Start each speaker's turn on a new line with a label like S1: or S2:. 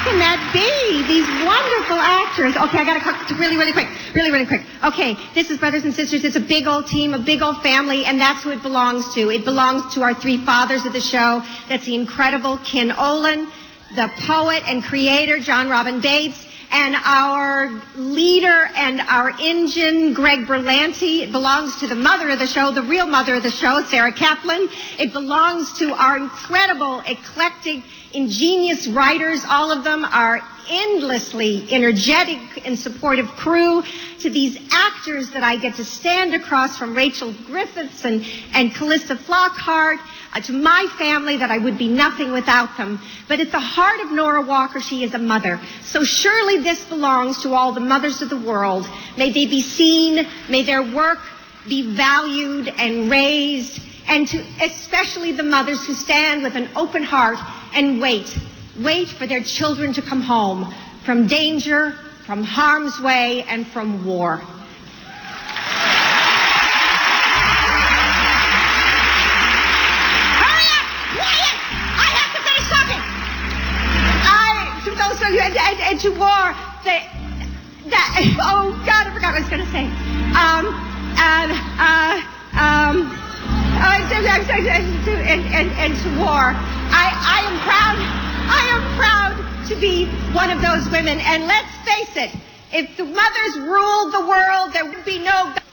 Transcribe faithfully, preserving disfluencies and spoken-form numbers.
S1: can that be? These wonderful actors. Okay, I got to cut really, really quick. Really, really quick. Okay, this is Brothers and Sisters. It's a big old team, a big old family, and that's who it belongs to. It belongs to our three fathers of the show. That's the incredible Ken Olin, the poet and creator, John Robin Bates, and our leader and our engine, Greg Berlanti. It belongs to the mother of the show, the real mother of the show, Sarah Kaplan. It belongs to our incredible, eclectic, ingenious writers. All of them are endlessly energetic and supportive crew, to these actors that I get to stand across from, Rachel Griffiths and, and Calista Flockhart, uh, to my family that I would be nothing without them. But at the heart of Nora Walker, she is a mother. So surely this belongs to all the mothers of the world. May they be seen, may their work be valued and raised, and to especially the mothers who stand with an open heart and wait, wait for their children to come home from danger, from harm's way, and from war. Hurry up! Quiet! I have to finish talking! I, to those of you, and, and, and to war, the, that, oh God, I forgot what I was going to say. Um, and, uh, um, uh, and, and, and to war. I, I am proud, I am proud to be one of those women. And let's face it, if the mothers ruled the world, there would be no